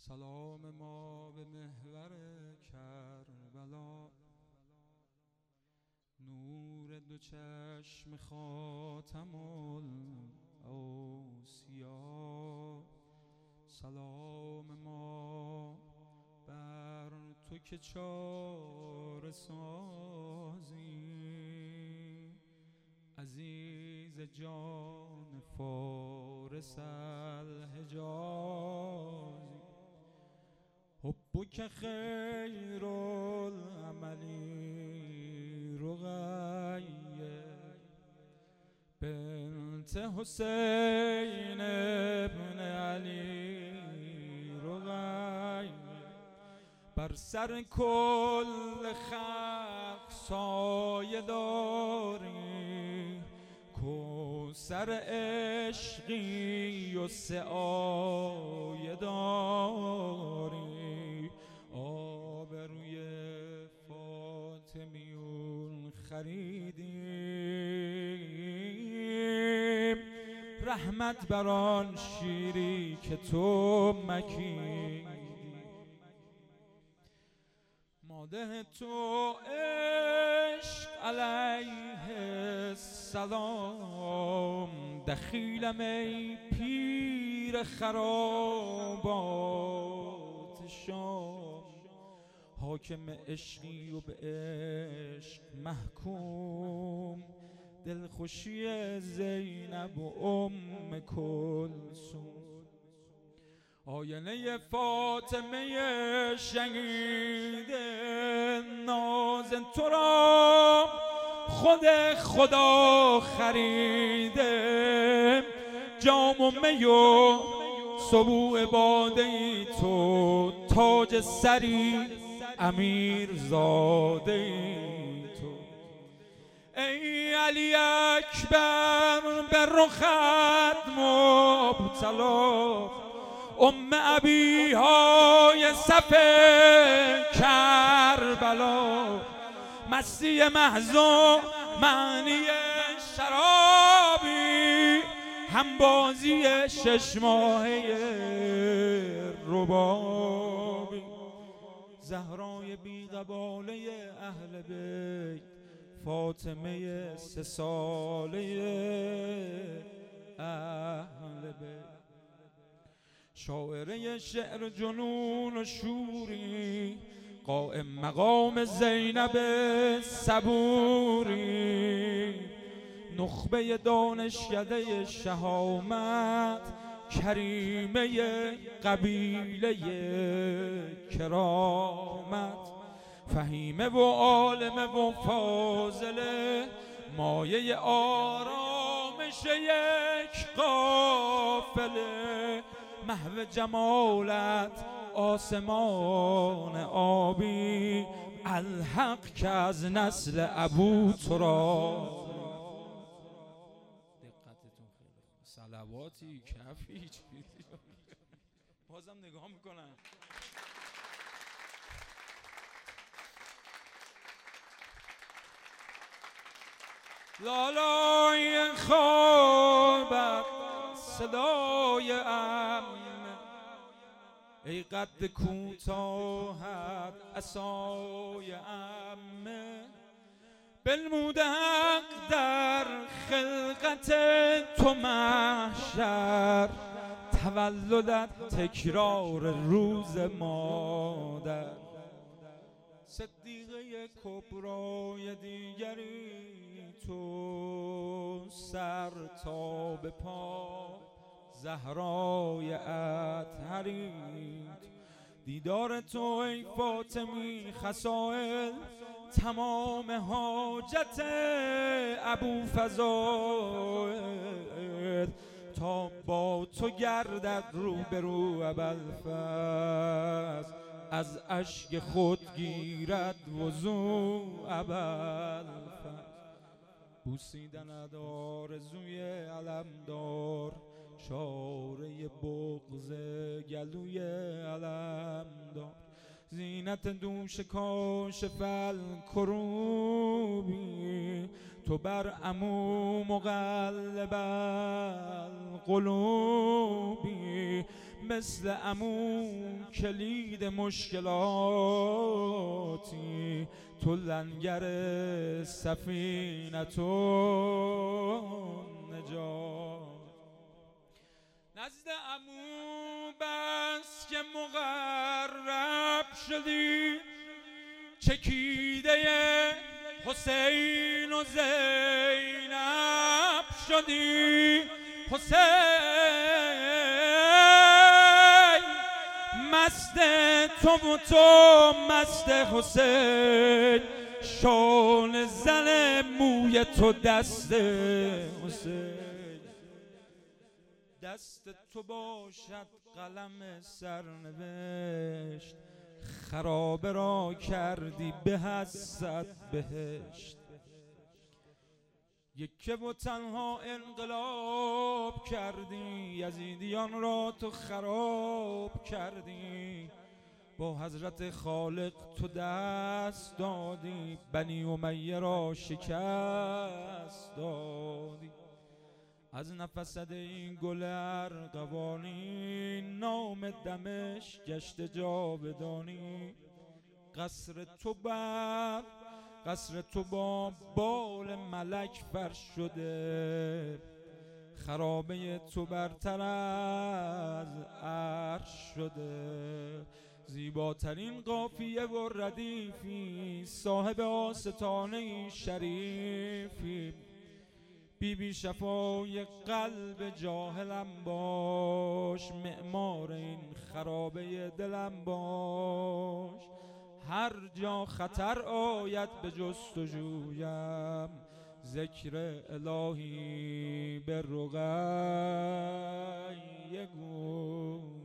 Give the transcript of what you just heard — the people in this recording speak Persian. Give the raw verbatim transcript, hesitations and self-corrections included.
سلام ما به محور کربلا، نور دو چشم خاتم الاوصیا. سلام ما بر تو که چاره سازی، عزیز جان فارس الحجازی. حبک خیر العملی رقیه، بنت حسین ابن علی رقیه. بر سر کل خلق سایه داری، کوثر عشقی و سایه داری. آبروی فاطمیون خریدیم، رحمت بر آن شیری که تو مکیدی. ماده تو عشق علیه السلام، دخیلم ای پیر خرابات شام. حاکم عشقی و به عشق محکوم، دلخوشی زینب و ام کلثوم. آینه فاطمه شهید نازن تو را خود خدا خریده. جام و می و سبوع باده ای تو، تاج سری امیر زاده ای تو. ای علی اکبر به رخت مبتلا، ام ابیهای صف کربلا. مستی محض و معنی شرابی، همبازی شش ماهه ربابی. زهرای بی‌قباله اهل بیت، فاطمه سه ساله اهل بیت. شاعره شعر جنون و شوری، قائم مقام زینب صبوری. نخبه دانشکده شهامت، کریمه قبیله کرامت. فهیمه و عالمه و فاضله، مایه آرامش یک قافله. محو جمالت آسمان آبی، الحق که از نسل ابو تراب. دقتتون خیلی خوب. صلواتی کفی چیزی بازم نگاه میکنن. لالای خوابت صدای عمه، ای قد کوتاهت عصای عمه. بنموده حق در خلقت تو محشر، تولدت تکرار روز مادر. صدیقه کبرای دیگری تو، سر تا به پا زهرای اطهرید. دیدار تو ای فاطمی خصائل، تمام حاجت ابو فضائل. تا با تو گردد رو به رو ابوالفضل، از اشک خود گیرد وضو ابوالفضل. بوسیدند آرزوی علمدار، شاره بغض گلوی علمدار. زینت دوش کاشف الکروبی، تو بر عمو مقلب القلوبی. مثل عمو کلید مشکلاتی، تو لنگر سفینه تو نجات. نزد عمو بس که مقرب شدی، چکیده حسین و زینب شدی. حسین مست تو و تو مست حسین، شان زن موی تو دست حسین. دست تو باشد قلم سرنوشت، خرابه را کردی به از صد بهشت. یکه و تنها انقلاب کردی، یزیدیان را تو خراب کردی. با حضرت خالق تو دست دادی، بنی امیه را شکست دادی. از نفست این گل ارغوانی، نام دمش گشت جاودانی. قصر تو بر قصر تو با بال ملک فرش شده، خرابه تو برتر از عرش شده. زیباترین قافیه و ردیفی، صاحب آستانه شریفی. بی بی شفای قلب جاهلم باش، معمار این خرابه دلم باش. هر جا خطر آید به جستجویم، ذکر الهی به رقیه گویم.